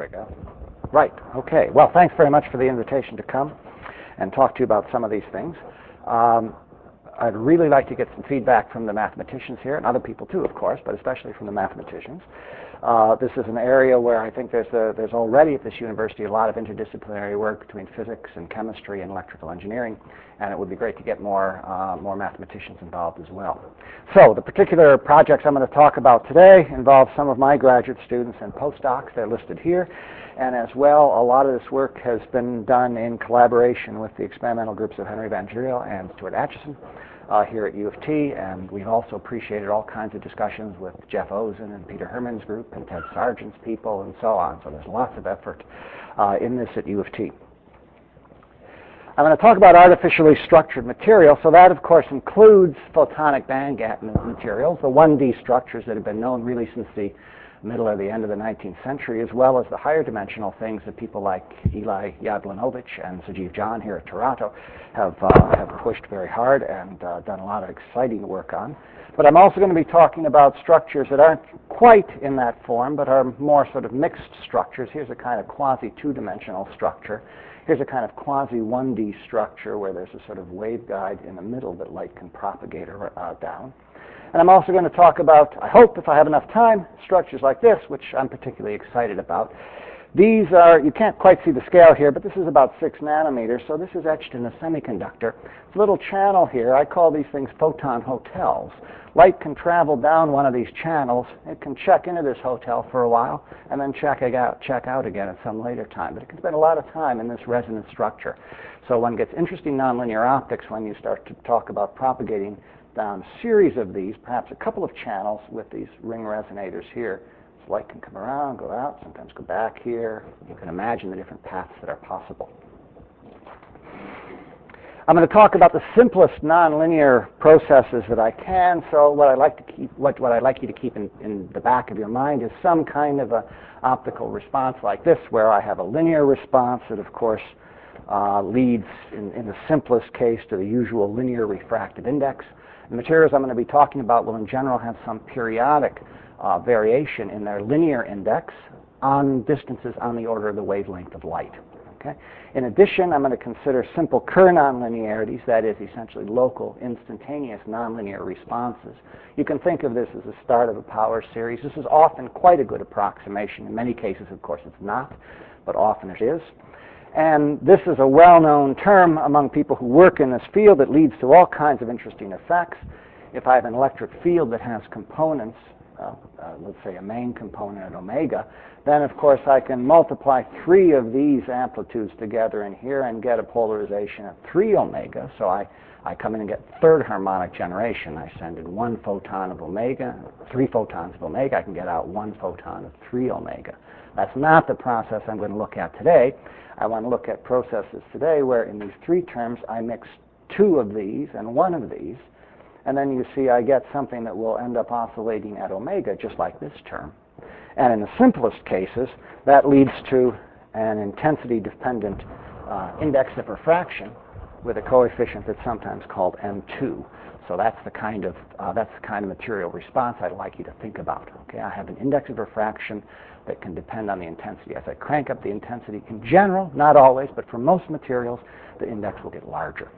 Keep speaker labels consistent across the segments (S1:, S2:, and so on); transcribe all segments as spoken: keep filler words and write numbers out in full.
S1: we go. Right, okay. Well, thanks very much for the invitation to come and talk to you about some of these things. Um, I'd really like to get some feedback from the mathematicians here, and other people too, of course, but especially from the mathematicians. Uh, this is an area where I think there's, a, there's already at this university a lot of interdisciplinary work between physics and chemistry and electrical engineering, and it would be great to get more, uh, more mathematicians involved as well. So the particular projects I'm going to talk about today involve some of my graduate students and postdocs. They're listed here. And as well, a lot of this work has been done in collaboration with the experimental groups of Henry Van Driel and Stuart Atchison uh, here at U of T, and we've also appreciated all kinds of discussions with Jeff Ozen and Peter Herman's group and Ted Sargent's people and so on. So there's lots of effort uh, in this at U of T. I'm going to talk about artificially structured material. So that, of course, includes photonic band gap materials, the one D structures that have been known really since the middle or the end of the nineteenth century, as well as the higher dimensional things that people like Eli Yablonovich and Sajeev John here at Toronto have, uh, have pushed very hard and uh, done a lot of exciting work on. But I'm also going to be talking about structures that aren't quite in that form, but are more sort of mixed structures. Here's a kind of quasi-two-dimensional structure. Here's a kind of quasi one D structure where there's a sort of waveguide in the middle that light can propagate uh, down. And I'm also going to talk about, I hope if I have enough time, structures like this, which I'm particularly excited about. These are, you can't quite see the scale here, but this is about six nanometers, so this is etched in a semiconductor. It's a little channel here. I call these things photon hotels. Light can travel down one of these channels. It can check into this hotel for a while and then check out, check out again at some later time. But it can spend a lot of time in this resonant structure. So one gets interesting nonlinear optics when you start to talk about propagating down a series of these, perhaps a couple of channels with these ring resonators here. So light can come around, go out, sometimes go back here. You can imagine the different paths that are possible. I'm going to talk about the simplest nonlinear processes that I can. So what I like to keep, what, what I'd like you to keep in, in the back of your mind is some kind of a optical response like this, where I have a linear response that, of course, uh, leads in, in the simplest case to the usual linear refractive index. The materials I'm going to be talking about will in general have some periodic uh, variation in their linear index on distances on the order of the wavelength of light. Okay? In addition, I'm going to consider simple Kerr nonlinearities, that is essentially local, instantaneous nonlinear responses. You can think of this as the start of a power series. This is often quite a good approximation. In many cases, of course, it's not, but often it is. And this is a well-known term among people who work in this field that leads to all kinds of interesting effects. If I have an electric field that has components, uh, uh, let's say a main component at omega, then of course I can multiply three of these amplitudes together in here and get a polarization at three omega. So I, I come in and get third harmonic generation. I send in one photon of omega, three photons of omega. I can get out one photon of three omega. That's not the process I'm going to look at today. I want to look at processes today where in these three terms I mix two of these and one of these, and then you see I get something that will end up oscillating at omega, just like this term. And in the simplest cases, that leads to an intensity-dependent uh, index of refraction with a coefficient that's sometimes called M two. So that's the kind of uh, that's the kind of material response I'd like you to think about. Okay, I have an index of refraction that can depend on the intensity. As I crank up the intensity, in general, not always, but for most materials, the index will get larger.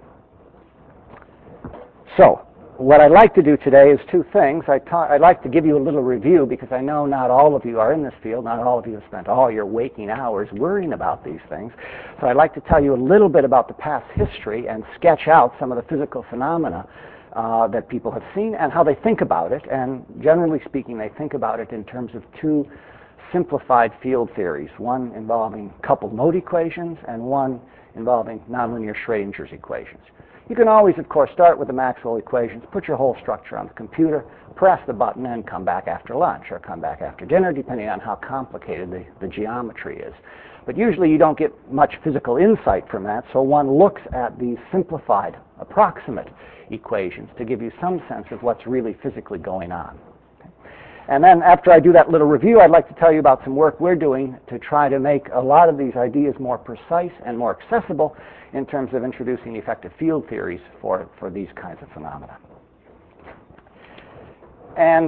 S1: So what I'd like to do today is two things. I ta- I'd like to give you a little review because I know not all of you are in this field. Not all of you have spent all your waking hours worrying about these things. So I'd like to tell you a little bit about the past history and sketch out some of the physical phenomena uh, that people have seen and how they think about it. And generally speaking, they think about it in terms of two simplified field theories, one involving coupled mode equations and one involving nonlinear Schrodinger's equations. You can always, of course, start with the Maxwell equations, put your whole structure on the computer, press the button, and come back after lunch or come back after dinner, depending on how complicated the, the geometry is. But usually you don't get much physical insight from that, so one looks at these simplified, approximate equations to give you some sense of what's really physically going on. And then after I do that little review, I'd like to tell you about some work we're doing to try to make a lot of these ideas more precise and more accessible in terms of introducing effective field theories for, for these kinds of phenomena. And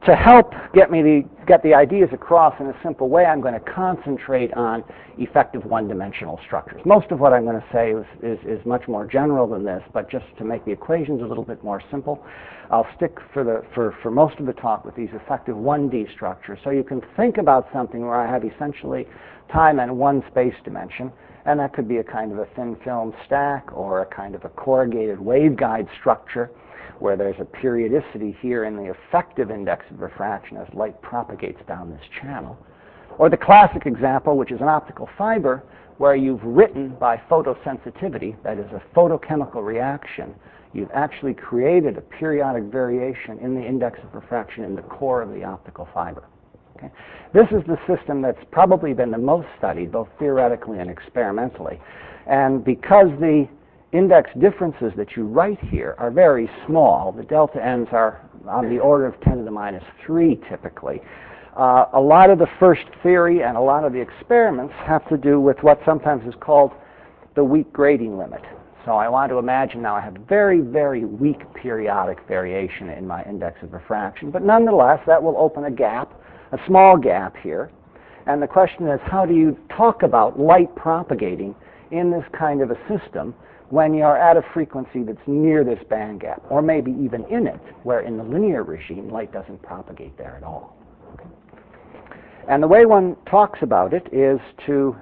S1: to help get me the, get the ideas across in a simple way, I'm going to concentrate on effective one-dimensional structures. Most of what I'm going to say is, is, is much more general than this, but just to make the equations a little bit more simple, I'll stick for, the, for, for most of the talk with these effective one D structures. So you can think about something where I have essentially time and one space dimension, and that could be a kind of a thin film stack or a kind of a corrugated waveguide structure, where there's a periodicity here in the effective index of refraction as light propagates down this channel. Or the classic example, which is an optical fiber, where you've written by photosensitivity, that is a photochemical reaction, you've actually created a periodic variation in the index of refraction in the core of the optical fiber. Okay? This is the system that's probably been the most studied, both theoretically and experimentally. And because the index differences that you write here are very small, the delta n's are on the order of ten to the minus three typically, uh, a lot of the first theory and a lot of the experiments have to do with what sometimes is called the weak grading limit. So I want to imagine now I have very, very weak periodic variation in my index of refraction, but nonetheless that will open a gap, a small gap here. And the question is, how do you talk about light propagating in this kind of a system when you're at a frequency that's near this band gap, or maybe even in it, where in the linear regime light doesn't propagate there at all. Okay? And the way one talks about it is to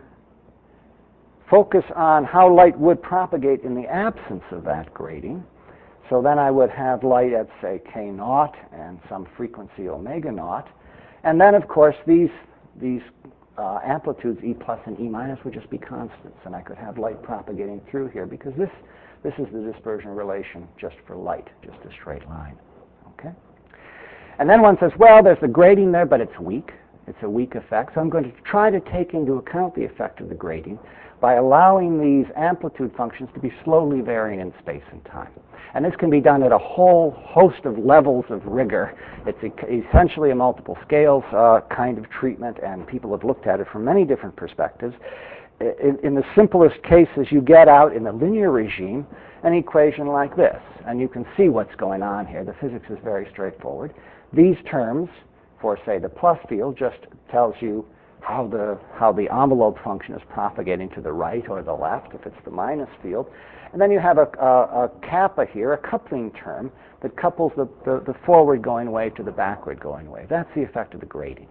S1: focus on how light would propagate in the absence of that grading. So then I would have light at, say, k naught and some frequency omega naught. And then, of course, these, these uh, amplitudes, E plus and E minus, would just be constants. And I could have light propagating through here, because this, this is the dispersion relation just for light, just a straight line. Okay? And then one says, well, there's the grading there, but it's weak. It's a weak effect. So I'm going to try to take into account the effect of the grading by allowing these amplitude functions to be slowly varying in space and time. And this can be done at a whole host of levels of rigor. It's a, essentially a multiple scales uh, kind of treatment, and people have looked at it from many different perspectives. In, in the simplest cases, you get out in the linear regime an equation like this, and you can see what's going on here. The physics is very straightforward. These terms, for say the plus field, just tells you how the how the envelope function is propagating to the right or the left if it's the minus field. And then you have a, a, a kappa here, a coupling term, that couples the, the, the forward-going wave to the backward-going wave. That's the effect of the grading.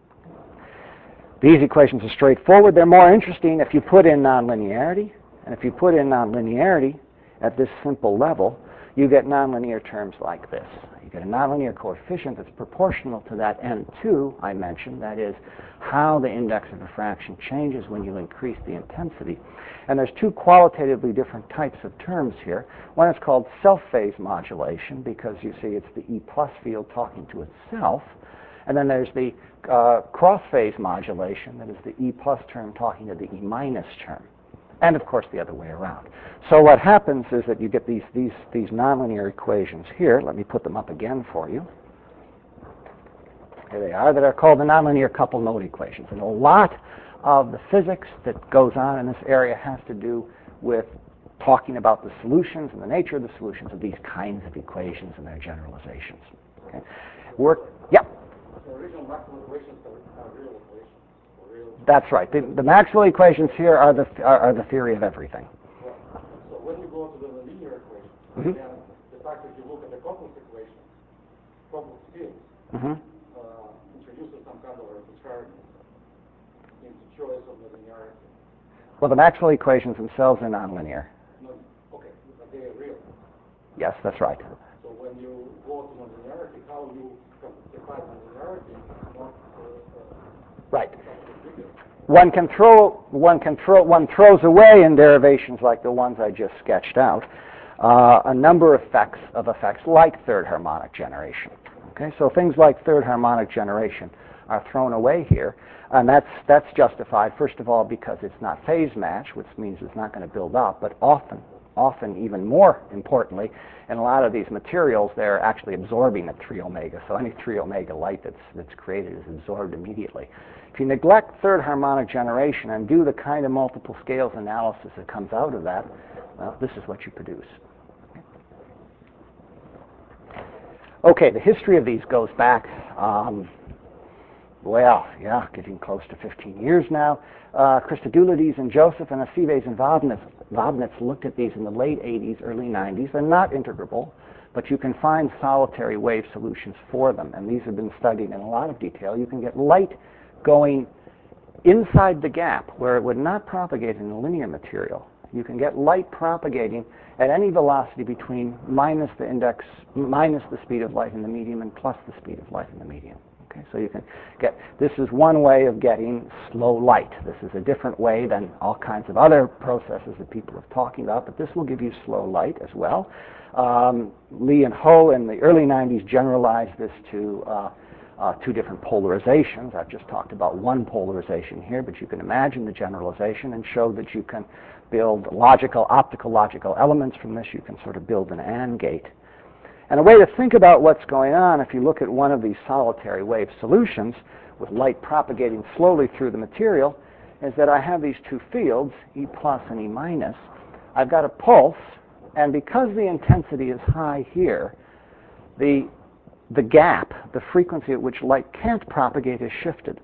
S1: These equations are straightforward. They're more interesting if you put in nonlinearity. And if you put in nonlinearity at this simple level, you get nonlinear terms like this. You get a nonlinear coefficient that's proportional to that N two I mentioned, that is, how the index of refraction changes when you increase the intensity. And there's two qualitatively different types of terms here. One is called self-phase modulation, because you see it's the E plus field talking to itself. And then there's the uh, cross-phase modulation, that is the E plus term talking to the E minus term. And, of course, the other way around. So what happens is that you get these, these, these nonlinear equations here. Let me put them up again for you. Here they are, that are called the nonlinear coupled mode equations. And a lot of the physics that goes on in this area has to do with talking about the solutions and the nature of the solutions of these kinds of equations and their generalizations. Okay? Work, yeah?
S2: The original Maxwell equations are real equations. Real.
S1: That's right. The, the Maxwell equations here are the, are, are the theory of everything.
S2: Right. So when you go to the linear equation,
S1: Mm-hmm.
S2: and the fact that you look at the coupled equation, coupled fields,
S1: Mm-hmm.
S2: uh, introduces some kind of arbitrary into choice of the linearity.
S1: Well, the Maxwell equations themselves are nonlinear.
S2: No, okay, but they are real.
S1: Yes, that's right.
S2: So when you go to nonlinearity, how you define nonlinearity is not uh, uh,
S1: Right.
S2: something
S1: One can throw one can throw one throws away in derivations like the ones I just sketched out uh, a number of effects of effects like third harmonic generation. Okay, so things like third harmonic generation are thrown away here, and that's that's justified first of all because it's not phase match, which means it's not going to build up, but often, often even more importantly, in a lot of these materials they're actually absorbing at three omega. So any three omega light that's that's created is absorbed immediately. If you neglect third harmonic generation and do the kind of multiple scales analysis that comes out of that, well, this is what you produce. Okay, the history of these goes back, um, well, yeah, getting close to fifteen years now. Uh, Christodoulides and Joseph and Aceves and Wabnitz, Wabnitz looked at these in the late eighties, early nineties. They're not integrable, but you can find solitary wave solutions for them, and these have been studied in a lot of detail. You can get light going inside the gap where it would not propagate in the linear material. You can get light propagating at any velocity between minus the index, minus the speed of light in the medium and plus the speed of light in the medium. Okay, so you can get, this is one way of getting slow light. This is a different way than all kinds of other processes that people are talking about, but this will give you slow light as well. Um, Lee and Ho in the early nineties generalized this to uh, uh, two different polarizations. I've just talked about one polarization here, but you can imagine the generalization and show that you can build logical, optical logical elements from this. You can sort of build an AND gate. And a way to think about what's going on, if you look at one of these solitary wave solutions with light propagating slowly through the material, is that I have these two fields, E plus and E minus. I've got a pulse, and because the intensity is high here, the, the gap, the frequency at which light can't propagate is shifted.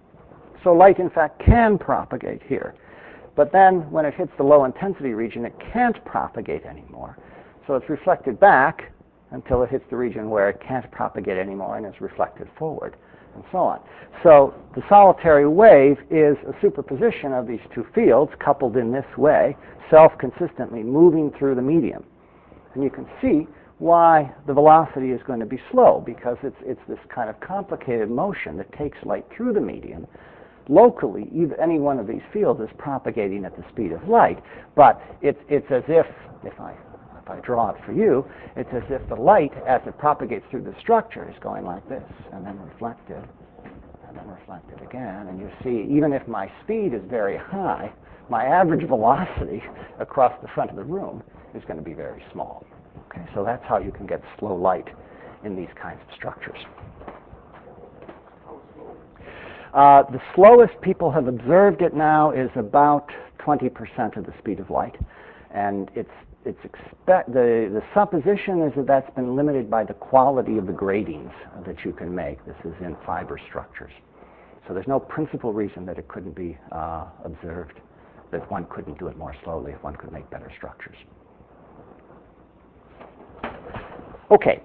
S1: So light, in fact, can propagate here. But then when it hits the low intensity region, it can't propagate anymore. So it's reflected back until it hits the region where it can't propagate anymore and is reflected forward, and so on. So the solitary wave is a superposition of these two fields coupled in this way, self-consistently moving through the medium. And you can see why the velocity is going to be slow, because it's, it's this kind of complicated motion that takes light through the medium. Locally, either, any one of these fields is propagating at the speed of light, but it's, it's as if, if I If I draw it for you, it's as if the light, as it propagates through the structure, is going like this, and then reflected, and then reflected again. And you see, even if my speed is very high, my average velocity across the front of the room is going to be very small. Okay, so that's how you can get slow light in these kinds of structures. Uh, the slowest people have observed it now is about twenty percent of the speed of light, and it's It's expect, the, the supposition is that that's been limited by the quality of the gratings that you can make. This is in fiber structures. So there's no principal reason that it couldn't be uh, observed, that one couldn't do it more slowly if one could make better structures. Okay.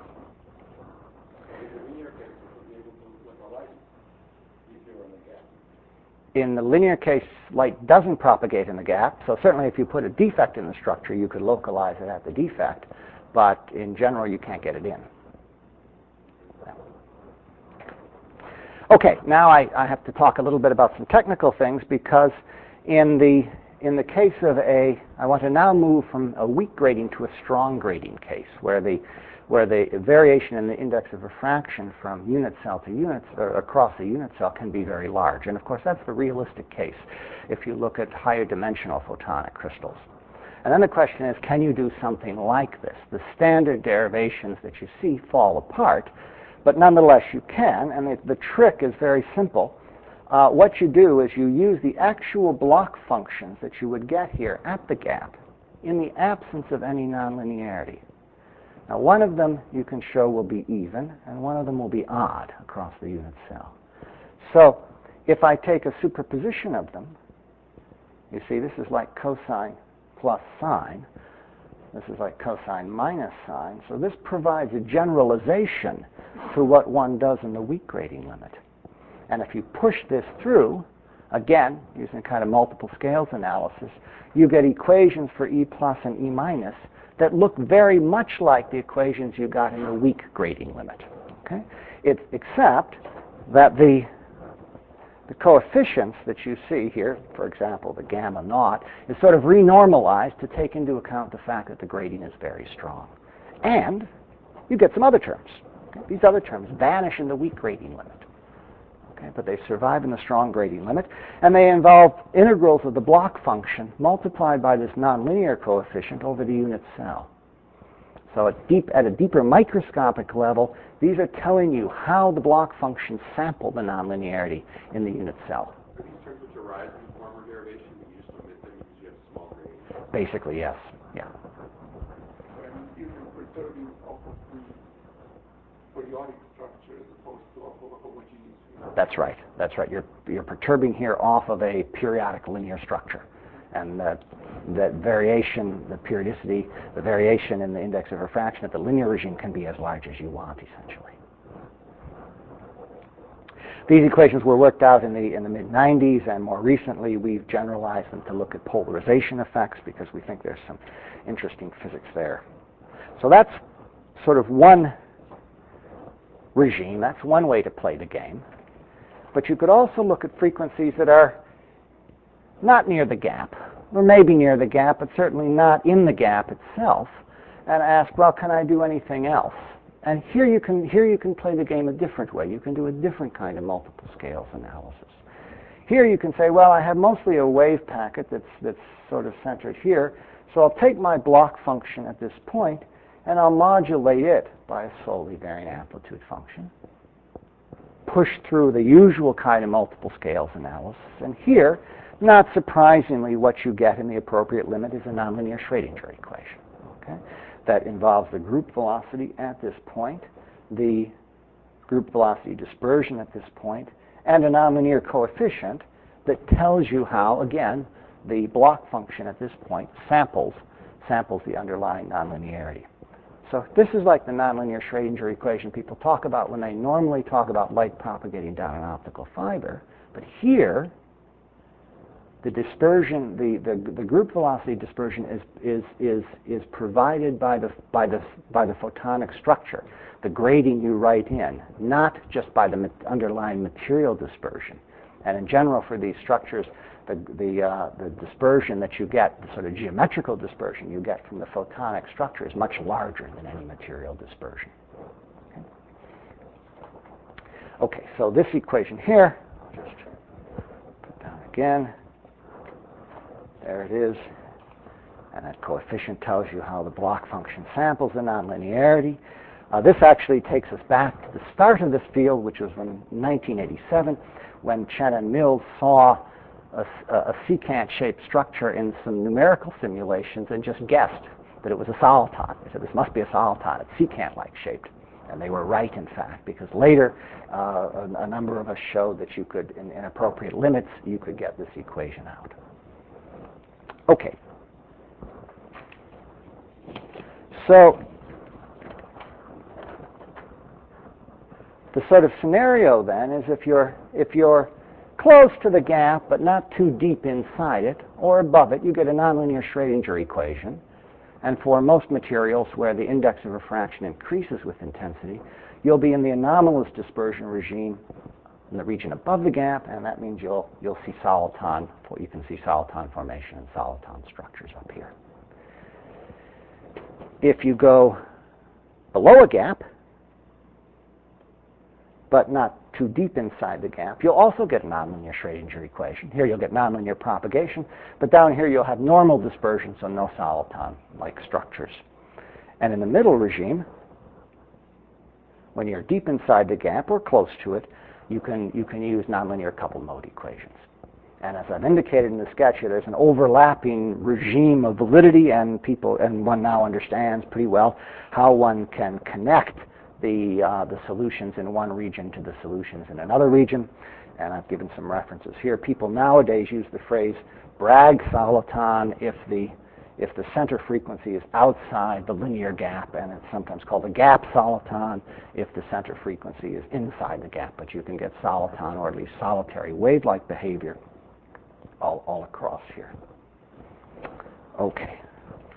S1: In the linear case, light doesn't propagate in the gap, so certainly if you put a defect in the structure, you could localize it at the defect, but in general, you can't get it in. Okay, now I, I have to talk a little bit about some technical things, because in the, in the case of a, I want to now move from a weak grating to a strong grating case, where the where the variation in the index of refraction from unit cell to unit, or across a unit cell, can be very large. And of course, that's the realistic case if you look at higher dimensional photonic crystals. And then the question is, can you do something like this? The standard derivations that you see fall apart, but nonetheless you can, and it, the trick is very simple. Uh, what you do is you use the actual block functions that you would get here at the gap in the absence of any nonlinearity. Now, one of them you can show will be even, and one of them will be odd across the unit cell. So if I take a superposition of them, you see this is like cosine plus sine. This is like cosine minus sine. So this provides a generalization to what one does in the weak grating limit. And if you push this through, again, using kind of multiple scales analysis, you get equations for E plus and E minus that look very much like the equations you got in the weak grating limit. Okay? It's, except that the, the coefficients that you see here, for example, the gamma naught, is sort of renormalized to take into account the fact that the grating is very strong. And you get some other terms. Okay? These other terms vanish in the weak grating limit. Okay, but they survive in the strong grating limit, and they involve integrals of the block function multiplied by this nonlinear coefficient over the unit cell. So at, deep, at a deeper microscopic level, these are telling you how the block functions sample the nonlinearity in the unit cell.
S3: Are these terms which arise in the former derivation, and you just omit them because you have small gradients?
S1: Basically, yes. Yeah.
S2: And you can preserve also the periodic structure as opposed to a ho- homogeneous field.
S1: That's right. That's right. You're you're perturbing here off of a periodic linear structure, and that that variation, the periodicity, the variation in the index of refraction at the linear regime can be as large as you want, essentially. These equations were worked out in the in the mid nineties, and more recently we've generalized them to look at polarization effects because we think there's some interesting physics there. So that's sort of one regime. That's one way to play the game. But you could also look at frequencies that are not near the gap, or maybe near the gap, but certainly not in the gap itself, and ask, well, can I do anything else? And here you can here you can play the game a different way. You can do a different kind of multiple scales analysis. Here you can say, well, I have mostly a wave packet that's that's sort of centered here, so I'll take my block function at this point and I'll modulate it by a solely varying amplitude function. Push through the usual kind of multiple scales analysis, and here, not surprisingly, what you get in the appropriate limit is a nonlinear Schrödinger equation. Okay? That involves the group velocity at this point, the group velocity dispersion at this point, and a nonlinear coefficient that tells you how, again, the block function at this point samples samples the underlying nonlinearity. So this is like the nonlinear Schrödinger equation people talk about when they normally talk about light propagating down an optical fiber. But here, the dispersion, the, the, the group velocity dispersion is, is, is, is provided by the, by, the, by the photonic structure, the grading you write in, not just by the ma- underlying material dispersion. And in general, for these structures, the, the, uh, the dispersion that you get, the sort of geometrical dispersion you get from the photonic structure is much larger than any material dispersion. Okay, okay so this equation here, I'll just put down again. There it is. And that coefficient tells you how the block function samples the nonlinearity. Uh, this actually takes us back to the start of this field, which was in nineteen eighty-seven, when Chen and Mills saw a, a secant-shaped structure in some numerical simulations and just guessed that it was a soliton. They said, this must be a soliton. It's secant-like shaped. And they were right, in fact, because later uh, a, a number of us showed that you could, in, in appropriate limits, you could get this equation out. Okay. So the sort of scenario then is if you're if you're close to the gap but not too deep inside it or above it, you get a nonlinear Schrödinger equation. And for most materials where the index of refraction increases with intensity, you'll be in the anomalous dispersion regime in the region above the gap, and that means you'll you'll see soliton. You can see soliton formation and soliton structures up here. If you go below a gap, but not too deep inside the gap, you'll also get a nonlinear Schrödinger equation. Here you'll get nonlinear propagation, but down here you'll have normal dispersion, so no soliton-like structures. And in the middle regime, when you're deep inside the gap or close to it, you can you can use nonlinear coupled mode equations. And as I've indicated in the sketch here, there's an overlapping regime of validity, and people and one now understands pretty well how one can connect the uh, the solutions in one region to the solutions in another region. And I've given some references here. People nowadays use the phrase Bragg soliton if the if the center frequency is outside the linear gap, and it's sometimes called a gap soliton if the center frequency is inside the gap. But you can get soliton, or at least solitary wave-like behavior, all, all across here. Okay.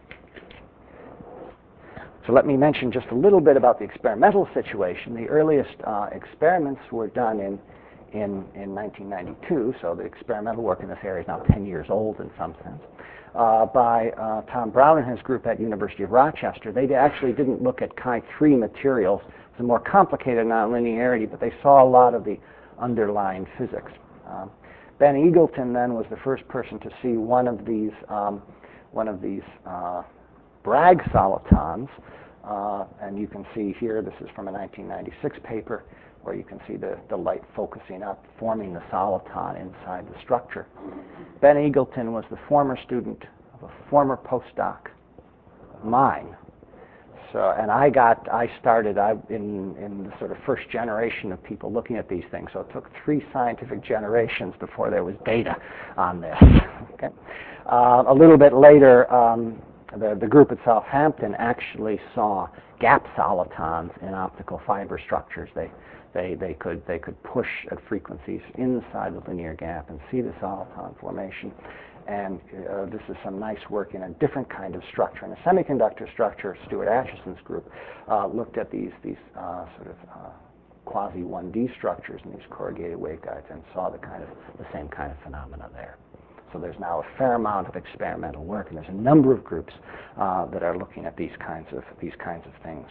S1: So let me mention just a little bit about the experimental situation. The earliest uh, experiments were done in, in, in nineteen ninety-two, so the experimental work in this area is now ten years old in some sense, uh, by uh, Tom Brown and his group at University of Rochester. They actually didn't look at Chi three materials. It's a more complicated nonlinearity, but they saw a lot of the underlying physics. Um, Ben Eagleton then was the first person to see one of these, um, one of these uh, Bragg solitons, uh, and you can see here, this is from a nineteen ninety-six paper, where you can see the, the light focusing up, forming the soliton inside the structure. Ben Eagleton was the former student of a former postdoc of mine. So, and I got, I started I, in, in the sort of first generation of people looking at these things. So it took three scientific generations before there was data on this. Okay. Uh, a little bit later, um, the, the group at Southampton actually saw gap solitons in optical fiber structures. They, they, they could, they could push at frequencies inside the linear gap and see the soliton formation. And uh, this is some nice work in a different kind of structure. In a semiconductor structure, Stuart Acheson's group uh, looked at these, these uh, sort of uh, quasi one D structures in these corrugated waveguides and saw the kind of the same kind of phenomena there. So there's now a fair amount of experimental work, and there's a number of groups uh, that are looking at these kinds of these kinds of things.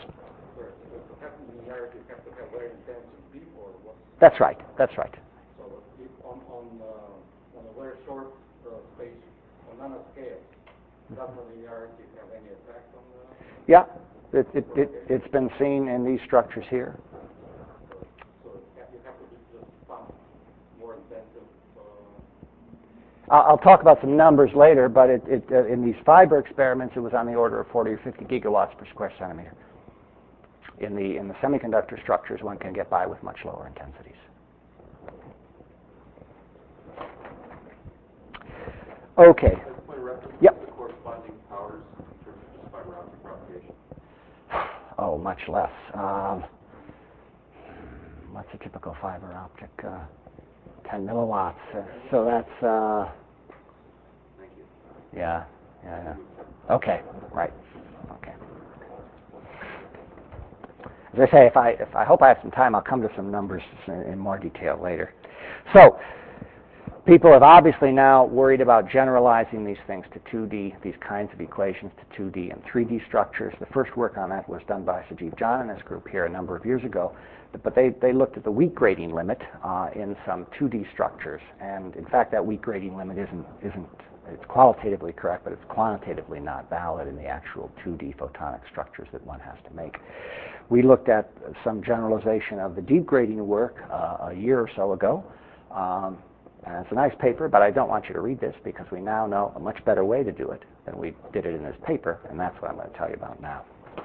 S1: That's right. That's right.
S2: So if on on uh, on a very short uh, space, on nanoscale, does linearity have any effect on the?
S1: Yeah, it, it, it, it's been seen in these structures here.
S2: So, so you have to do just some more intensive. Uh...
S1: I'll talk about some numbers later, but it, it, uh, in these fiber experiments, it was on the order of forty or fifty gigawatts per square centimeter. In the in the semiconductor structures, one can get by with much lower intensities. Okay. Yep.
S3: The corresponding powers in terms of just fiber optic propagation.
S1: Oh, much less. Um, what's a typical fiber optic? Uh, ten milliwatts. Uh, so that's. Uh,
S3: Thank you.
S1: yeah. Yeah. Yeah. Okay. Right. Okay. As I say, if I if I hope I have some time, I'll come to some numbers in, in more detail later. So, people have obviously now worried about generalizing these things to two D, these kinds of equations to two D and three D structures. The first work on that was done by Sajeev John and his group here a number of years ago. But they, they looked at the weak grading limit uh, in some two D structures. And in fact, that weak grading limit isn't, isn't it's qualitatively correct, but it's quantitatively not valid in the actual two D photonic structures that one has to make. We looked at some generalization of the deep grading work uh, a year or so ago. Um, and it's a nice paper, but I don't want you to read this because we now know a much better way to do it than we did it in this paper, and that's what I'm going to tell you about now.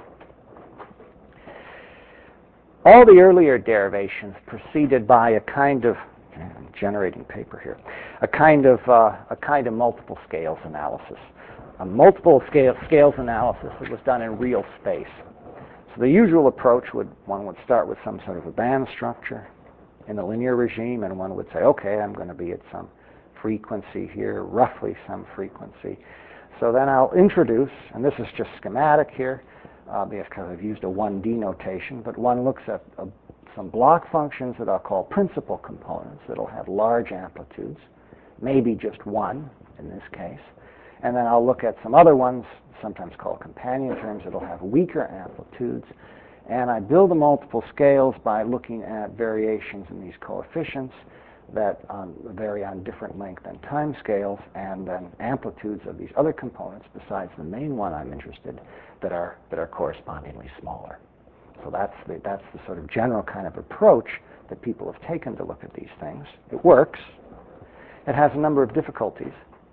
S1: All the earlier derivations preceded by a kind of I'm generating paper here, a kind of uh, a kind of multiple scales analysis, a multiple scale scales analysis that was done in real space. So the usual approach would one would start with some sort of a band structure in the linear regime, and one would say, okay, I'm going to be at some frequency here, roughly some frequency. So then I'll introduce, and this is just schematic here, uh, because I've used a one D notation, but one looks at a, some block functions that I'll call principal components that'll have large amplitudes, maybe just one in this case. And then I'll look at some other ones, sometimes called companion terms, that'll have weaker amplitudes. And I build the multiple scales by looking at variations in these coefficients that um, vary on different length and time scales, and then amplitudes of these other components besides the main one I'm interested that are that are correspondingly smaller. So that's the, that's the sort of general kind of approach that people have taken to look at these things. It works. It has a number of difficulties.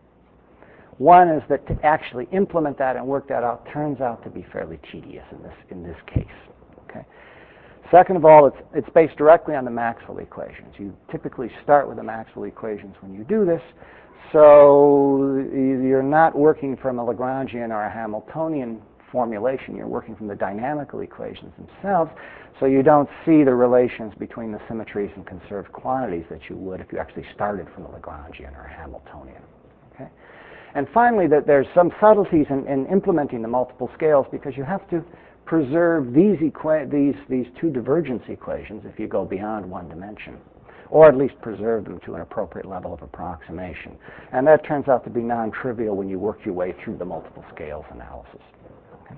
S1: One is that to actually implement that and work that out turns out to be fairly tedious in this in this case. Okay. Second of all, it's it's based directly on the Maxwell equations. You typically start with the Maxwell equations when you do this, so you're not working from a Lagrangian or a Hamiltonian formulation. You're working from the dynamical equations themselves, so you don't see the relations between the symmetries and conserved quantities that you would if you actually started from a Lagrangian or a Hamiltonian. Okay. And finally, that there's some subtleties in, in implementing the multiple scales because you have to preserve these, equa- these, these two divergence equations if you go beyond one dimension, or at least preserve them to an appropriate level of approximation. And that turns out to be non-trivial when you work your way through the multiple scales analysis. Okay.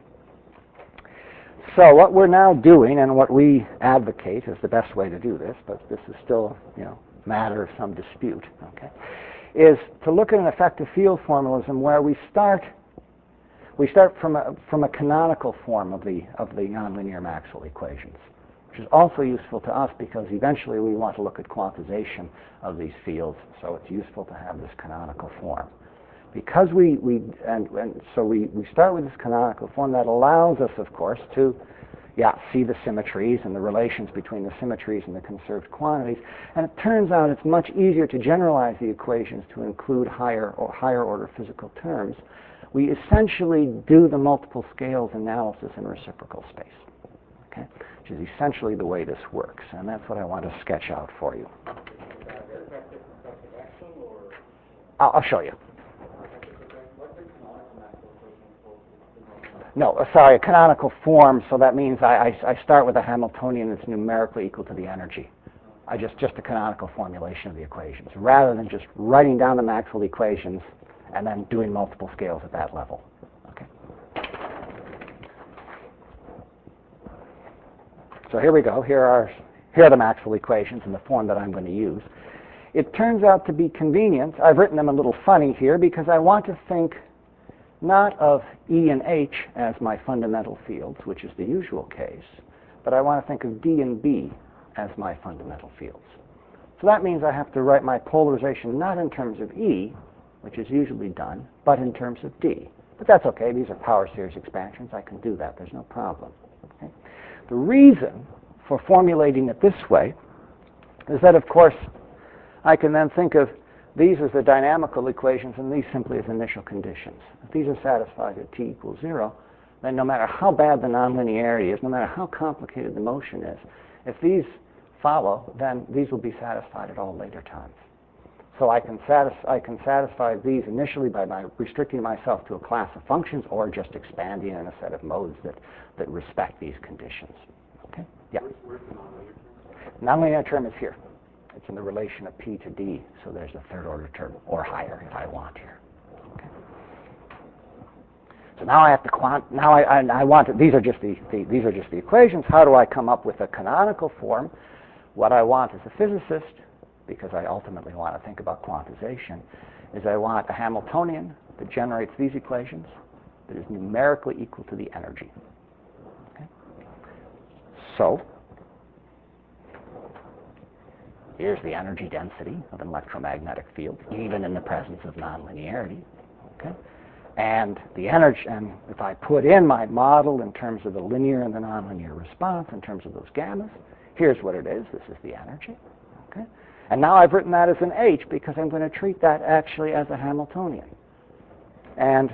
S1: So what we're now doing, and what we advocate is the best way to do this, but this is still, you know, matter of some dispute, okay, is to look at an effective field formalism where we start We start from a, from a canonical form of the, of the nonlinear Maxwell equations, which is also useful to us because eventually we want to look at quantization of these fields, so it's useful to have this canonical form. Because we, we and, and so we, we start with this canonical form that allows us, of course, to yeah, see the symmetries and the relations between the symmetries and the conserved quantities. And it turns out it's much easier to generalize the equations to include higher or higher order physical terms. We essentially do the multiple scales analysis in reciprocal space, okay, which is essentially the way this works. And that's what I want to sketch out for you. I'll, I'll show you. No, uh, sorry, a canonical form, so that means I, I, I start with a Hamiltonian that's numerically equal to the energy. I just, just a canonical formulation of the equations, rather than just writing down the Maxwell equations and then doing multiple scales at that level. Okay. So here we go. Here are, here are the Maxwell equations in the form that I'm going to use. It turns out to be convenient. I've written them a little funny here because I want to think not of E and H as my fundamental fields, which is the usual case, but I want to think of D and B as my fundamental fields. So that means I have to write my polarization not in terms of E, which is usually done, but in terms of D. But that's okay. These are power series expansions. I can do that. There's no problem. Okay? The reason for formulating it this way is that, of course, I can then think of these as the dynamical equations and these simply as initial conditions. If these are satisfied at t equals zero, then no matter how bad the nonlinearity is, no matter how complicated the motion is, if these follow, then these will be satisfied at all later times. So I can, satis- I can satisfy these initially by, by restricting myself to a class of functions or just expanding in a set of modes that, that respect these conditions. Okay? Yeah?
S3: Where's, where's the nonlinear term?
S1: Nonlinear term is here. It's in the relation of P to D, so there's a third order term, or higher if I want here. Okay. So now I have to quant. Now I, I, I want to, these are just the, the these are just the equations. How do I come up with a canonical form? What I want as a physicist, because I ultimately want to think about quantization, is I want a Hamiltonian that generates these equations that is numerically equal to the energy. Okay. So here's the energy density of an electromagnetic field, even in the presence of nonlinearity. Okay? And the energy, and if I put in my model in terms of the linear and the nonlinear response, in terms of those gammas, here's what it is. This is the energy. Okay? And now I've written that as an H because I'm going to treat that actually as a Hamiltonian. And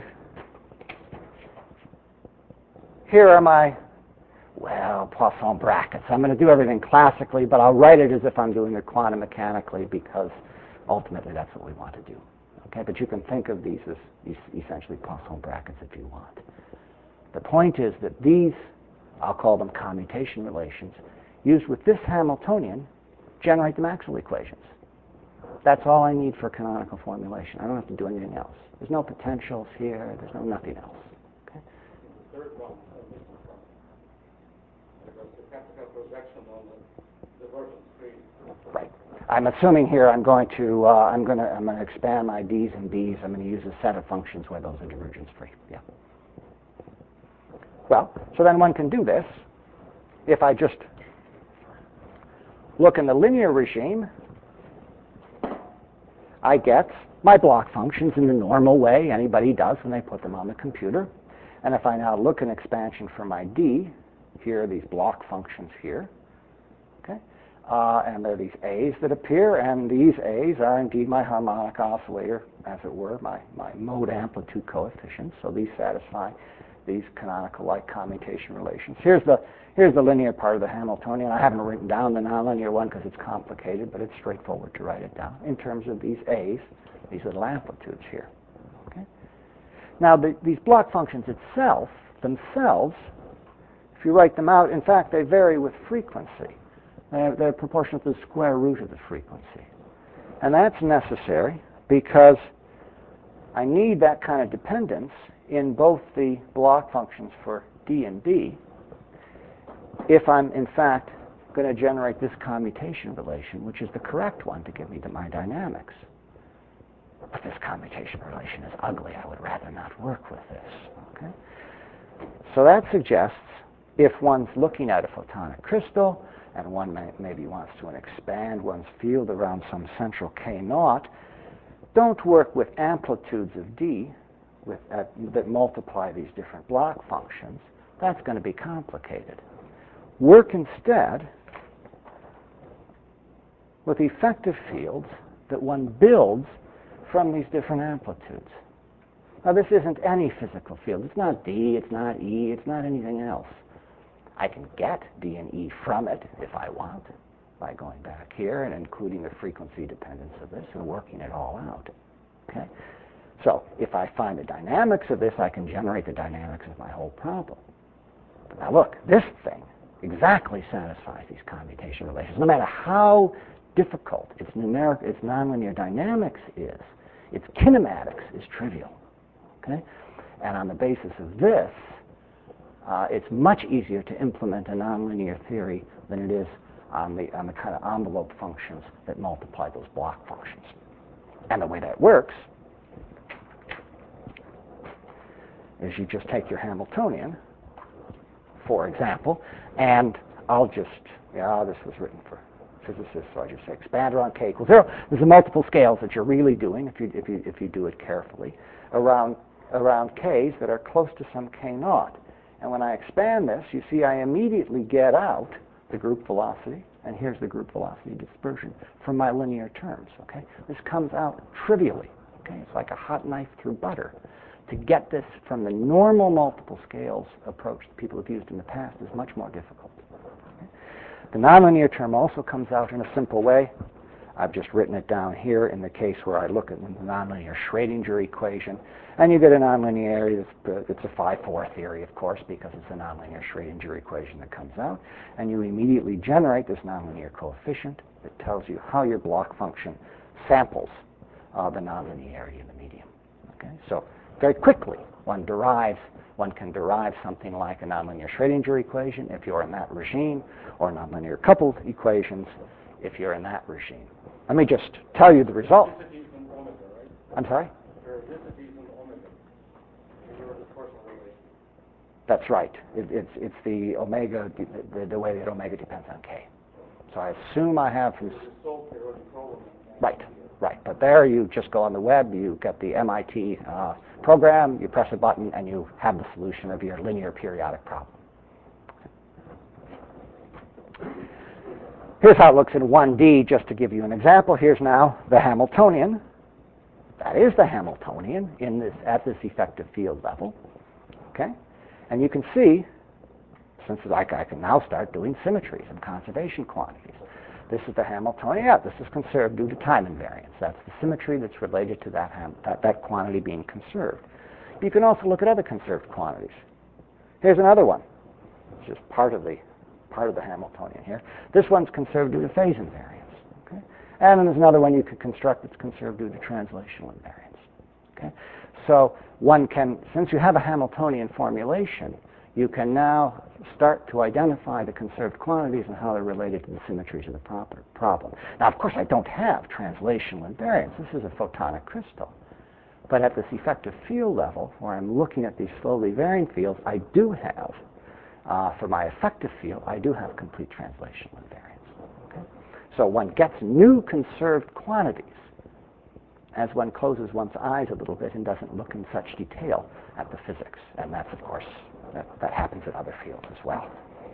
S1: here are my, well, Poisson brackets. I'm going to do everything classically, but I'll write it as if I'm doing it quantum mechanically because ultimately that's what we want to do. Okay, but you can think of these as essentially Poisson brackets if you want. The point is that these, I'll call them commutation relations, used with this Hamiltonian, generate the Maxwell equations. That's all I need for canonical formulation. I don't have to do anything else. There's no potentials here. There's no nothing else. Okay?
S2: The third one, because the capital projection on the divergence screen.
S1: Right. I'm assuming here I'm going to uh, I'm going to I'm going to expand my D's and B's. I'm going to use a set of functions where those are divergence free. Yeah. Well, so then one can do this if I just look in the linear regime. I get my block functions in the normal way anybody does when they put them on the computer. And if I now look in expansion for my D, here are these block functions here. Okay? Uh, and there are these A's that appear, and these A's are indeed my harmonic oscillator, as it were, my, my mode amplitude coefficients. So these satisfy these canonical-like commutation relations. Here's the, here's the linear part of the Hamiltonian. I haven't written down the nonlinear one because it's complicated, but it's straightforward to write it down in terms of these A's, these little amplitudes here. Okay? Now, the, these block functions itself, themselves, if you write them out, in fact, they vary with frequency. They're, they're proportional to the square root of the frequency. And that's necessary because I need that kind of dependence in both the block functions for D and B if I'm, in fact, going to generate this commutation relation, which is the correct one to give me to my dynamics. But this commutation relation is ugly. I would rather not work with this. Okay? So that suggests if one's looking at a photonic crystal and one may, maybe wants to expand one's field around some central K naught, Don't work with amplitudes of d with, uh, that multiply these different block functions. That's going to be complicated. Work instead with effective fields that one builds from these different amplitudes. Now, this isn't any physical field. It's not D, it's not E, it's not anything else. I can get D and E from it if I want by going back here and including the frequency dependence of this and working it all out. Okay? So if I find the dynamics of this, I can generate the dynamics of my whole problem. But now look, this thing exactly satisfies these commutation relations. No matter how difficult its numeric, its nonlinear dynamics is, its kinematics is trivial. Okay? And on the basis of this, uh, it's much easier to implement a nonlinear theory than it is on the, on the kind of envelope functions that multiply those block functions. And the way that works is you just take your Hamiltonian, for example, and I'll just, yeah, this was written for physicists, so I just say expander on k equals zero. There's the multiple scales that you're really doing if you if you if you do it carefully around around k's that are close to some k naught. And when I expand this, you see I immediately get out the group velocity, and here's the group velocity dispersion from my linear terms. Okay, this comes out trivially. Okay, it's like a hot knife through butter. To get this from the normal multiple scales approach that people have used in the past is much more difficult. Okay? The nonlinear term also comes out in a simple way. I've just written it down here in the case where I look at the nonlinear Schrodinger equation, and you get a nonlinearity. It's, it's a phi four theory, of course, because it's a nonlinear Schrodinger equation that comes out, and you immediately generate this nonlinear coefficient that tells you how your block function samples uh, the nonlinearity in the medium. Okay, so very quickly, one derives, one can derive something like a nonlinear Schrodinger equation if you're in that regime, or nonlinear coupled equations if you're in that regime. Let me just tell you the result.
S2: Periodicities and omega, right?
S1: I'm sorry?
S2: Periodicities and omega. These are the proportional relations.
S1: That's right. It, it's it's the omega, the, the way that omega depends on k. So I assume I have from...
S2: It's a sole periodic problem.
S1: Right. Right, but there you just go on the web, you get the M I T uh, program, you press a button, and you have the solution of your linear periodic problem. Here's how it looks in one D, just to give you an example. Here's now the Hamiltonian. That is the Hamiltonian in this at this effective field level. Okay, and you can see, since I, I can now start doing symmetries and conservation quantities. This is the Hamiltonian. Yeah, this is conserved due to time invariance. That's the symmetry that's related to that, ham, that, that quantity being conserved. You can also look at other conserved quantities. Here's another one. It's just part of the part of the Hamiltonian here. This one's conserved due to phase invariance. Okay? And then there's another one you could construct that's conserved due to translational invariance. Okay? So one can, since you have a Hamiltonian formulation, you can now start to identify the conserved quantities and how they're related to the symmetries of the proper problem. Now, of course, I don't have translational invariance. This is a photonic crystal. But at this effective field level, where I'm looking at these slowly varying fields, I do have, uh, for my effective field, I do have complete translational invariance. Okay? So one gets new conserved quantities as one closes one's eyes a little bit and doesn't look in such detail at the physics. And that's, of course, That, that happens in other fields as well.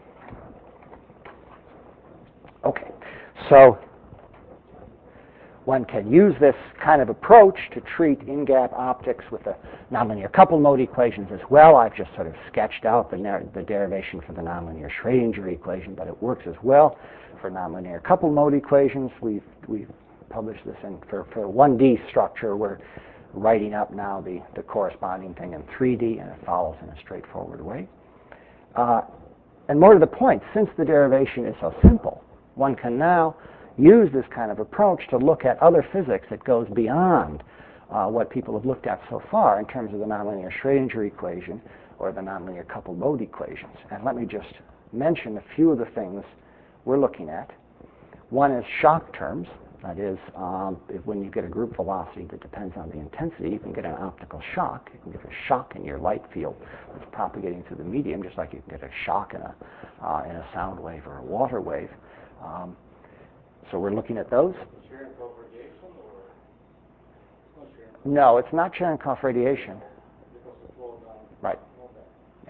S1: Okay, so one can use this kind of approach to treat in-gap optics with the nonlinear coupled mode equations as well. I've just sort of sketched out the, the derivation for the nonlinear Schrodinger equation, but it works as well for nonlinear coupled mode equations. We've, we've published this in for, for one D structure. We're writing up now the, the corresponding thing in three D, and it follows in a straightforward way. Uh, and more to the point, since the derivation is so simple, one can now use this kind of approach to look at other physics that goes beyond uh, what people have looked at so far in terms of the nonlinear Schrodinger equation or the nonlinear coupled mode equations. And let me just mention a few of the things we're looking at. One is shock terms. That is, um, if when you get a group velocity that depends on the intensity, you can get an optical shock. You can get a shock in your light field that's propagating through the medium, just like you can get a shock in a, uh, in a sound wave or a water wave. Um, so we're looking at those.
S2: Shear and propagation, or?
S1: No, it's not Cherenkov radiation.
S2: Because it slowed down.
S1: Right.
S2: Okay.
S1: Yeah.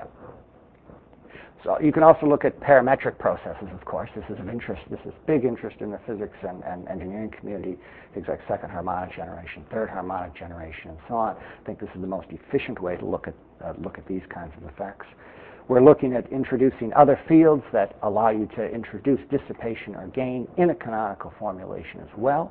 S1: So you can also look at parametric processes, of course. This is of interest. This is big interest in the physics and, and engineering community, things like second harmonic generation, third harmonic generation, and so on. I think this is the most efficient way to look at, uh, look at these kinds of effects. We're looking at introducing other fields that allow you to introduce dissipation or gain in a canonical formulation as well.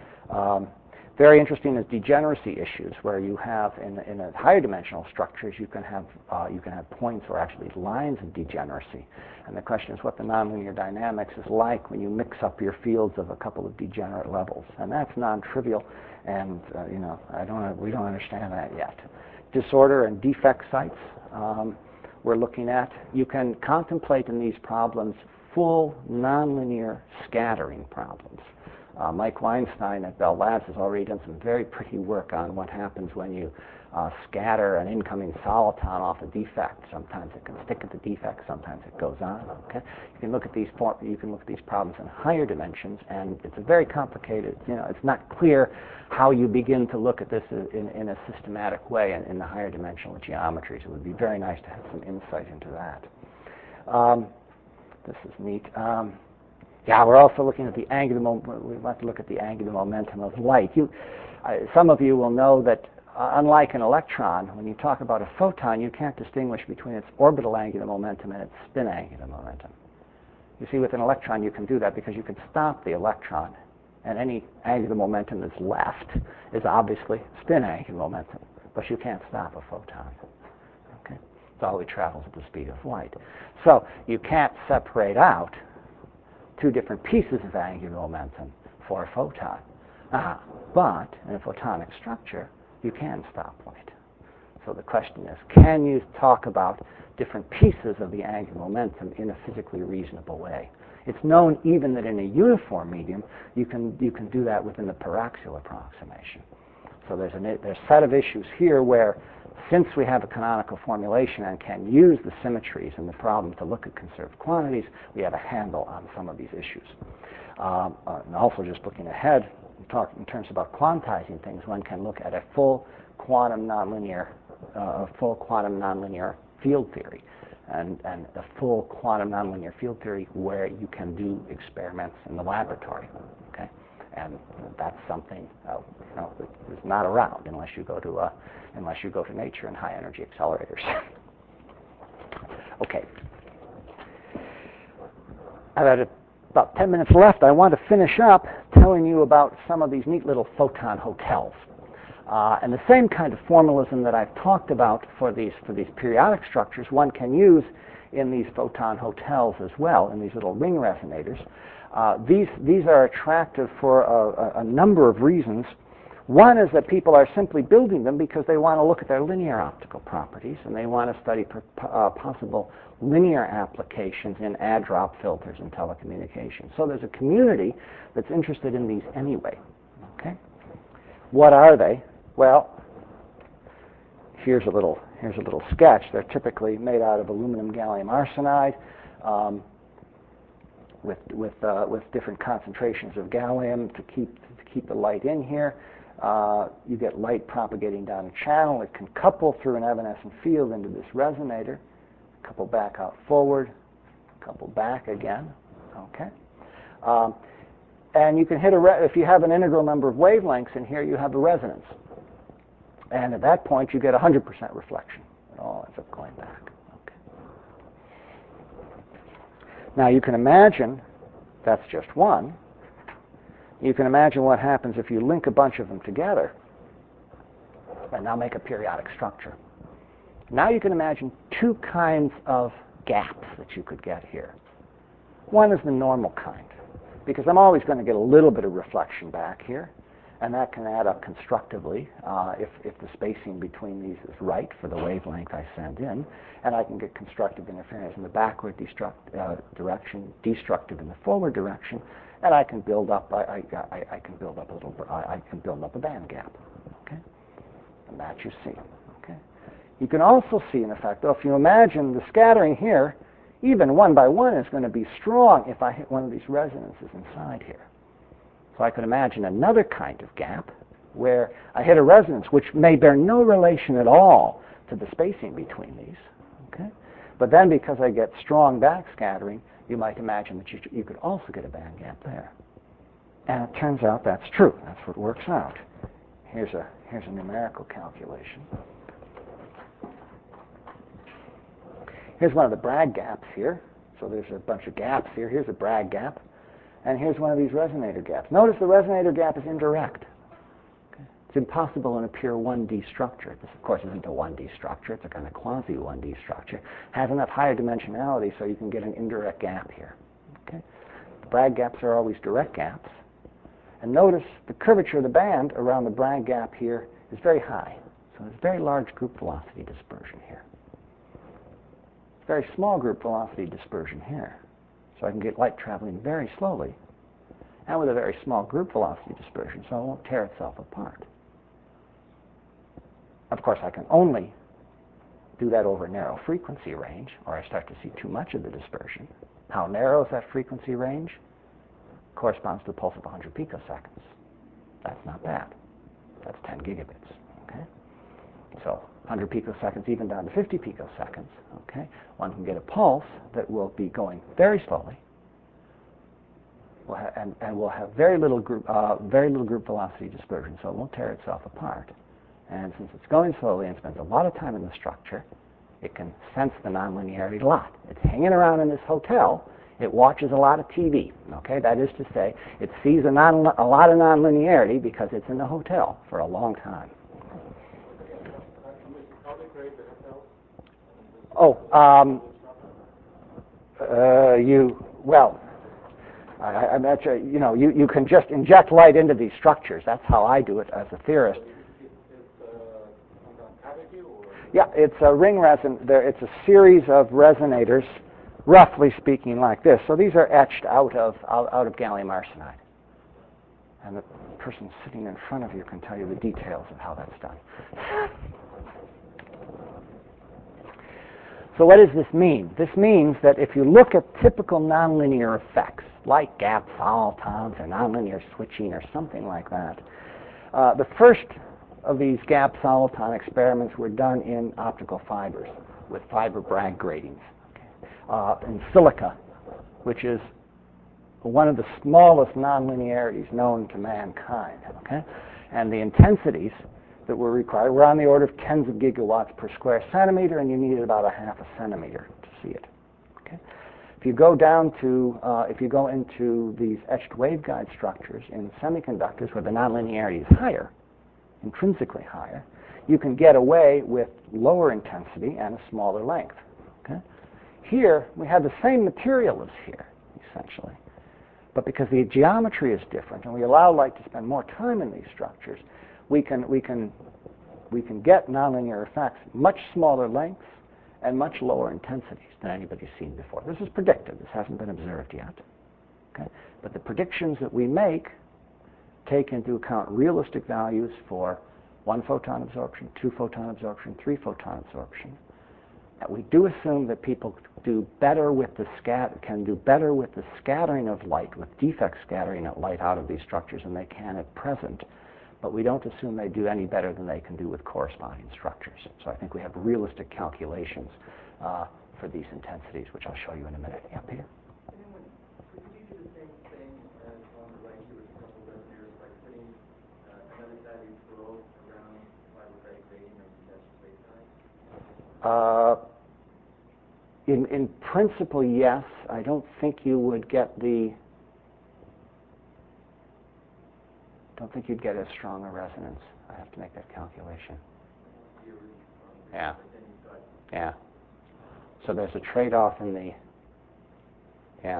S1: Um, Very interesting is degeneracy issues, where you have in, in a higher dimensional structures you can have uh, you can have points or actually lines of degeneracy, and the question is what the nonlinear dynamics is like when you mix up your fields of a couple of degenerate levels, and that's non-trivial, and uh, you know I don't we don't understand that yet. Disorder and defect sites um, we're looking at. You can contemplate in these problems full nonlinear scattering problems. Uh, Mike Weinstein at Bell Labs has already done some very pretty work on what happens when you uh, scatter an incoming soliton off a defect. Sometimes it can stick at the defect, sometimes it goes on. Okay, you can look at these you can look at these problems in higher dimensions, and it's a very complicated. You know, it's not clear how you begin to look at this in, in a systematic way in, in the higher dimensional geometries. It would be very nice to have some insight into that. Um, this is neat. Um, Yeah, we're also looking at the angular. Mo- we want to look at the angular momentum of light. You, uh, some of you will know that, uh, unlike an electron, when you talk about a photon, you can't distinguish between its orbital angular momentum and its spin angular momentum. You see, with an electron, you can do that because you can stop the electron, and any angular momentum that's left is obviously spin angular momentum, but you can't stop a photon. Okay, it always travels at the speed of light, so you can't separate out two different pieces of angular momentum for a photon. Uh-huh. But in a photonic structure, you can stop light. So the question is, can you talk about different pieces of the angular momentum in a physically reasonable way? It's known even that in a uniform medium, you can you can do that within the paraxial approximation. So there's a, there's a set of issues here where, since we have a canonical formulation and can use the symmetries in the problem to look at conserved quantities, we have a handle on some of these issues. Um, uh, and also, just looking ahead, talk in terms about quantizing things, one can look at a full quantum nonlinear, uh, full quantum nonlinear field theory, and, and a full quantum nonlinear field theory where you can do experiments in the laboratory. Okay, and that's something uh, you know is not around unless you go to a unless you go to nature and high energy accelerators. Okay. I've had about ten minutes left. I want to finish up telling you about some of these neat little photon hotels. Uh, and the same kind of formalism that I've talked about for these for these periodic structures, one can use in these photon hotels as well, in these little ring resonators. Uh, these these are attractive for a, a number of reasons. One is that people are simply building them because they want to look at their linear optical properties, and they want to study per, uh, possible linear applications in add-drop filters and telecommunications. So there's a community that's interested in these anyway. Okay, what are they? Well, here's a little here's a little sketch. They're typically made out of aluminum gallium arsenide, um, with with uh, with different concentrations of gallium to keep to keep the light in here. Uh, you get light propagating down a channel. It can couple through an evanescent field into this resonator, couple back out forward, couple back again. Okay, um, and you can hit a re- if you have an integral number of wavelengths in here, you have a resonance, and at that point you get one hundred percent reflection. It all ends up going back. Okay. Now you can imagine that's just one. You can imagine what happens if you link a bunch of them together and now make a periodic structure. Now you can imagine two kinds of gaps that you could get here. One is the normal kind, because I'm always going to get a little bit of reflection back here, and that can add up constructively uh, if, if the spacing between these is right for the wavelength I send in, and I can get constructive interference in the backward destruct, uh, direction, destructive in the forward direction, and I can build up. I, I, I can build up a little. I, I can build up a band gap. Okay, and that you see. Okay, you can also see, in effect, though, if you imagine the scattering here, even one by one is going to be strong if I hit one of these resonances inside here. So I could imagine another kind of gap, where I hit a resonance which may bear no relation at all to the spacing between these. Okay? But then because I get strong backscattering, you might imagine that you, you could also get a band gap there. And it turns out that's true. That's what works out. Here's a, here's a numerical calculation. Here's one of the Bragg gaps here. So there's a bunch of gaps here. Here's a Bragg gap. And here's one of these resonator gaps. Notice the resonator gap is indirect. Okay? It's impossible in a pure one D structure. This, of course, isn't a one D structure. It's a kind of quasi one D structure. Has enough higher dimensionality so you can get an indirect gap here. Okay? The Bragg gaps are always direct gaps. And notice the curvature of the band around the Bragg gap here is very high. So there's very large group velocity dispersion here. Very small group velocity dispersion here. So I can get light traveling very slowly and with a very small group velocity dispersion, so it won't tear itself apart. Of course, I can only do that over a narrow frequency range, or I start to see too much of the dispersion. How narrow is that frequency range? Corresponds to a pulse of one hundred picoseconds. That's not bad. That's ten gigabits. Okay? So one hundred picoseconds, even down to fifty picoseconds, okay, one can get a pulse that will be going very slowly, will ha- and, and will have very little group, uh, very little group velocity dispersion, so it won't tear itself apart. And since it's going slowly and spends a lot of time in the structure, it can sense the nonlinearity a lot. It's hanging around in this hotel. It watches a lot of T V. Okay, that is to say, it sees a, non- a lot of nonlinearity because it's in the hotel for a long time. Oh, um, uh, you, well, I, I'm not sure, you know, you, you can just inject light into these structures. That's how I do it as a theorist. Yeah, it's a ring reson. There, it's a series of resonators, roughly speaking, like this. So these are etched out of out, out of gallium arsenide. And the person sitting in front of you can tell you the details of how that's done. So what does this mean? This means that if you look at typical nonlinear effects, like gap solitons or nonlinear switching or something like that, uh, the first of these gap soliton experiments were done in optical fibers with fiber Bragg gratings, okay, uh, in silica, which is one of the smallest nonlinearities known to mankind. Okay? And the intensities that were required were on the order of tens of gigawatts per square centimeter, and you needed about a half a centimeter to see it. Okay? If you go down to, uh, if you go into these etched waveguide structures in semiconductors where the nonlinearity is higher, intrinsically higher, you can get away with lower intensity and a smaller length. Okay? Here, we have the same material as here, essentially. But because the geometry is different and we allow light to spend more time in these structures, we can, we can, we can get nonlinear effects, much smaller lengths and much lower intensities than anybody's seen before. This is predicted. This hasn't been observed yet. Okay? But the predictions that we make take into account realistic values for one photon absorption, two photon absorption, three photon absorption. And we do assume that people do better with the scat can do better with the scattering of light, with defect scattering of light out of these structures than they can at present. But we don't assume they do any better than they can do with corresponding structures. So I think we have realistic calculations uh, for these intensities, which I'll show you in a minute. Yeah, Peter?
S2: Could you do the same thing as on the right here with a couple of resonators, like putting uh, another side of each row around fiber Bragg grating of the best plate side?
S1: Uh, in, in principle, yes. I don't think you would get the don't think you'd get as strong a resonance. I have to make that calculation. Yeah. Yeah. So there's a trade-off in the, yeah.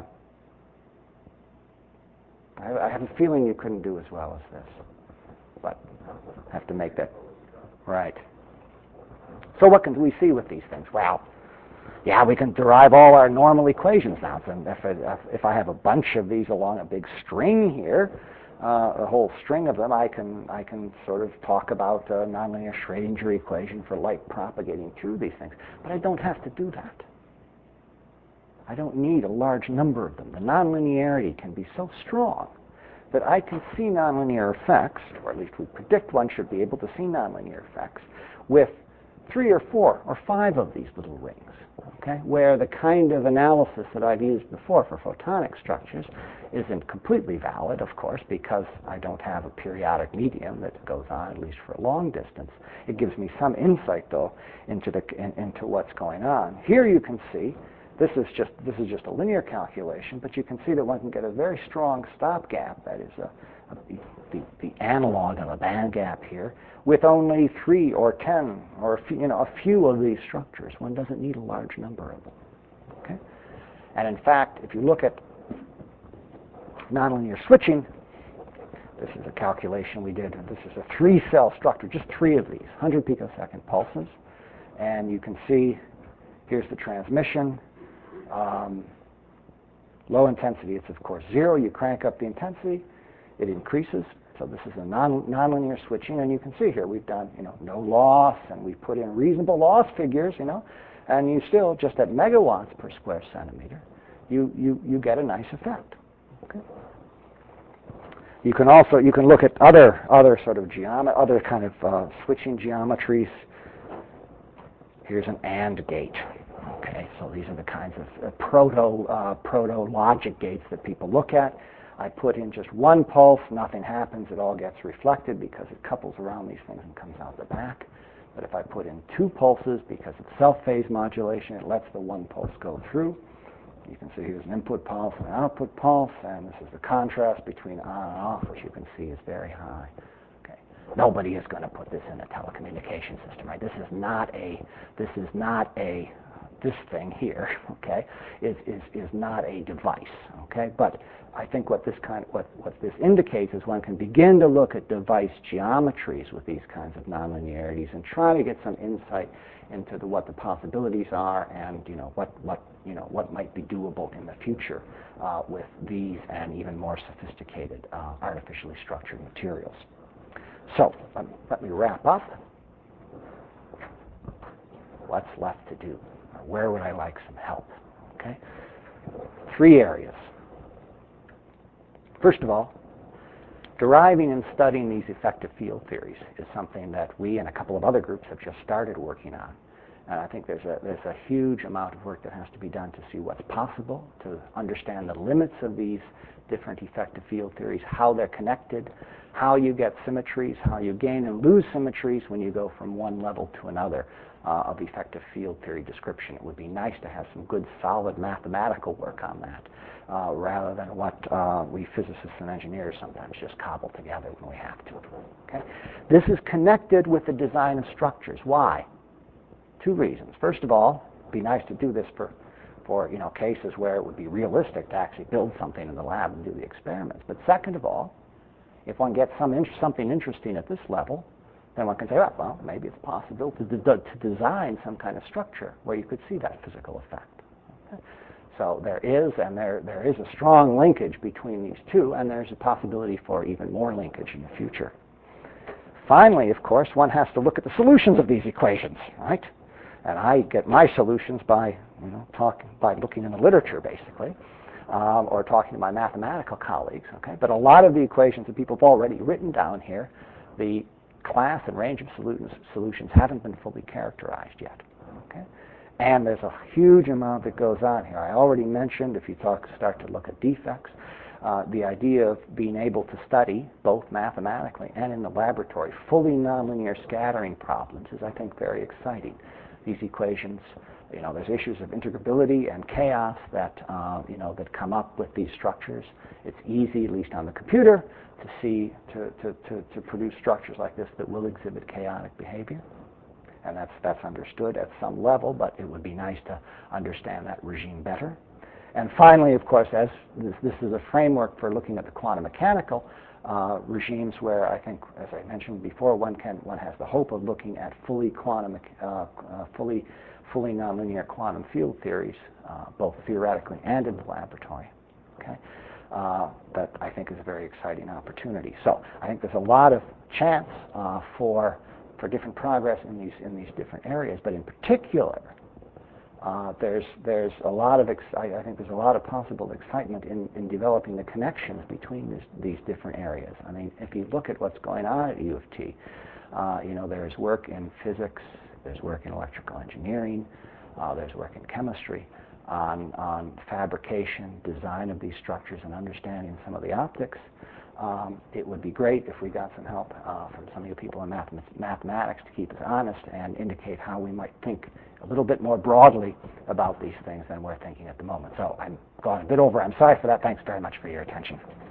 S1: I, I have a feeling you couldn't do as well as this, but I have to make that, right. So what can we see with these things? Well, yeah, we can derive all our normal equations now. So if, it, if I have a bunch of these along a big string here, Uh, a whole string of them, I can I can sort of talk about a nonlinear Schrödinger equation for light propagating through these things. But I don't have to do that. I don't need a large number of them. The nonlinearity can be so strong that I can see nonlinear effects, or at least we predict one should be able to see nonlinear effects, with three or four or five of these little rings, okay, where the kind of analysis that I've used before for photonic structures isn't completely valid, of course, because I don't have a periodic medium that goes on, at least for a long distance. It gives me some insight, though, into, the, in, into what's going on. Here you can see, this is, just, this is just a linear calculation, but you can see that one can get a very strong stopgap, that is a, a, the, the analog of a band gap here, with only three or ten or a few, you know, a few of these structures. One doesn't need a large number of them. Okay? And in fact, if you look at nonlinear switching, this is a calculation we did. This is a three-cell structure, just three of these, one hundred picosecond pulses. And you can see, here's the transmission. Um, low intensity, it's of course zero. You crank up the intensity, it increases. So this is a non, nonlinear switching, and you can see here we've done, you know, no loss, and we've put in reasonable loss figures, you know, and you still, just at megawatts per square centimeter, you, you, you get a nice effect. Okay. You can also, you can look at other, other sort of geomet, other kind of uh, switching geometries. Here's an AND gate. Okay, so these are the kinds of uh, proto, uh, proto logic gates that people look at. I put in just one pulse, nothing happens, it all gets reflected because it couples around these things and comes out the back. But if I put in two pulses, because it's self-phase modulation, it lets the one pulse go through. You can see here's an input pulse and an output pulse, and this is the contrast between on and off, which you can see is very high. Okay. Nobody is going to put this in a telecommunication system, right? This is not a, this is not a, this thing here, okay, is, is, is not a device, okay? But I think what this kind of, what, what this indicates is one can begin to look at device geometries with these kinds of nonlinearities and try to get some insight into the, what the possibilities are and, you know, what, what, you know, what might be doable in the future uh, with these and even more sophisticated uh, artificially structured materials. So let me, let me wrap up. What's left to do? Where would I like some help? Okay, three areas. First of all, deriving and studying these effective field theories is something that we and a couple of other groups have just started working on. And I think there's a, there's a huge amount of work that has to be done to see what's possible, to understand the limits of these different effective field theories, how they're connected, how you get symmetries, how you gain and lose symmetries when you go from one level to another uh, of effective field theory description. It would be nice to have some good, solid mathematical work on that, uh, rather than what uh, we physicists and engineers sometimes just cobble together when we have to. Okay? This is connected with the design of structures. Why? Two reasons. First of all, it'd be nice to do this for, for you know, cases where it would be realistic to actually build something in the lab and do the experiments. But second of all, if one gets some in- something interesting at this level, then one can say, oh, well, maybe it's possible to, de- to design some kind of structure where you could see that physical effect. Okay? So there is, and there, there is a strong linkage between these two, and there's a possibility for even more linkage in the future. Finally, of course, one has to look at the solutions of these equations, right? And I get my solutions by, you know, talking, by looking in the literature, basically, um, or talking to my mathematical colleagues. Okay, but a lot of the equations that people have already written down here, the class and range of solutions solutions haven't been fully characterized yet. Okay, and there's a huge amount that goes on here. I already mentioned, if you talk, start to look at defects, uh, the idea of being able to study both mathematically and in the laboratory fully nonlinear scattering problems is, I think, very exciting. These equations, you know, there's issues of integrability and chaos that, uh, you know, that come up with these structures. It's easy, at least on the computer, to see, to, to, to, to produce structures like this that will exhibit chaotic behavior. And that's, that's understood at some level, but it would be nice to understand that regime better. And finally, of course, as this, this is a framework for looking at the quantum mechanical Uh, regimes where I think, as I mentioned before, one can one has the hope of looking at fully quantum, uh, uh, fully, fully nonlinear quantum field theories, uh, both theoretically and in the laboratory. Okay, uh, that I think is a very exciting opportunity. So I think there's a lot of chance uh, for for different progress in these in these different areas, but in particular, Uh, there's there's a lot of ex- I, I think there's a lot of possible excitement in, in developing the connections between this, these different areas. I mean, if you look at what's going on at U of T, uh, you know, there's work in physics, there's work in electrical engineering, uh, there's work in chemistry on on fabrication, design of these structures, and understanding some of the optics. Um, it would be great if we got some help uh, from some of you people in math- mathematics to keep us honest and indicate how we might think a little bit more broadly about these things than we're thinking at the moment. So I'm going a bit over. I'm sorry for that. Thanks very much for your attention.